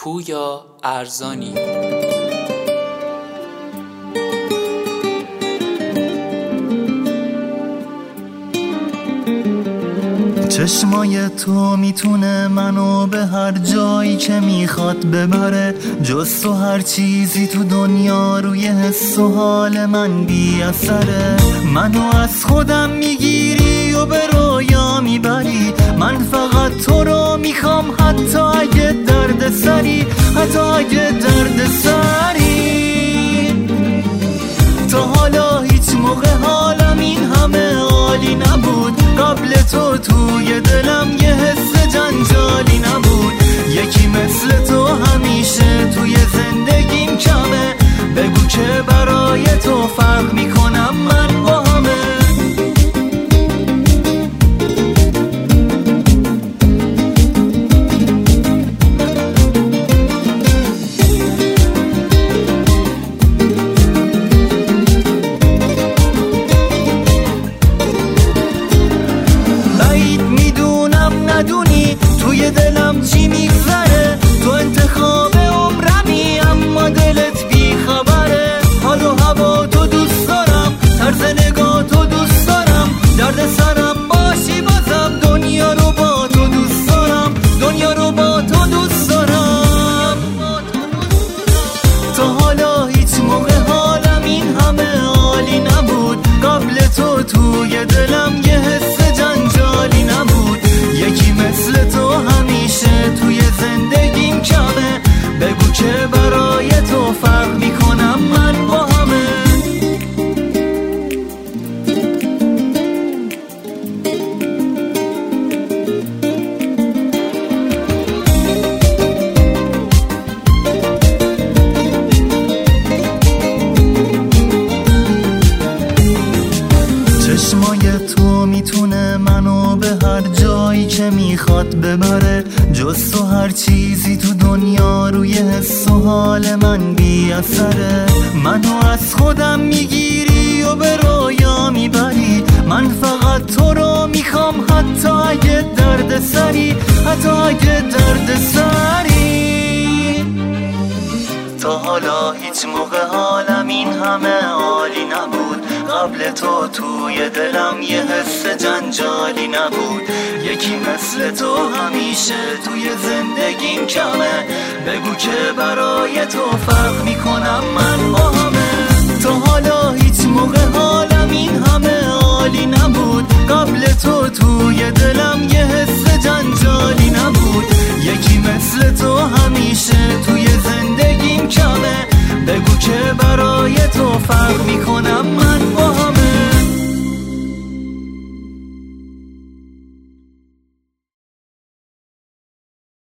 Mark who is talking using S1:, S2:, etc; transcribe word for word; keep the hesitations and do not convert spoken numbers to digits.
S1: پویا ارزانی.
S2: چشمای تو میتونه منو به هر جایی که میخواد ببره، جز تو هر چیزی تو دنیا روی حس و حال من بی اثره. منو از خودم میگیری و به رویا میبری، من فقط تو رو میخوام حتی اگه درد سری، حتی اگه درد سری. تا حالا هیچ موقع حالم این همه عالی نبود، قبل تو توی دلم یه حس جنجالی نبود. یکی مثل تو همیشه توی زندگیم کمه، بگو که برای تو فرق میکنم من با همه. ندونی توی دلم چی میگذره، تو انتخاب عمرمی اما دلت بی خبره. حال و هوا تو دوست دارم، طرز نگاه تو دوست دارم، درد سرم باشی بازم دنیا رو با تو دوست دارم، دنیا رو با تو دوست دارم. تا حالا هیچ موقع حالم این همه عالی نبود، قبل تو توی دلم یه حس جنجالی نبود. یکی مثل تو همیشه توی زندگیم کمه، بگو که برای تو فرق میکنم من با همه. چشمای تو میتونه منو به هر جایی که میخواد ببره، جز تو هر چیزی تو دنیا روی حس و حال من بی اثره. منو از خودم میگیری و به رویا میبری، من فقط تو رو میخوام حتی اگه درد سری، حتی اگه درد سری. تا حالا هیچ موقع حالم این همه عالی نبود، قبل تو توی دلم یه حس جنجالی نبود. یکی مثل تو همیشه توی زندگیم کمه، بگو که برای تو فرق میکنم من با همه. تا حالا هیچ موقع حالم این همه عالی نبود، قبل تو توی دلم یه حس جنجالی نبود. یکی مثل تو همیشه توی زندگیم کمه، بگو که برای تو فرق میکنم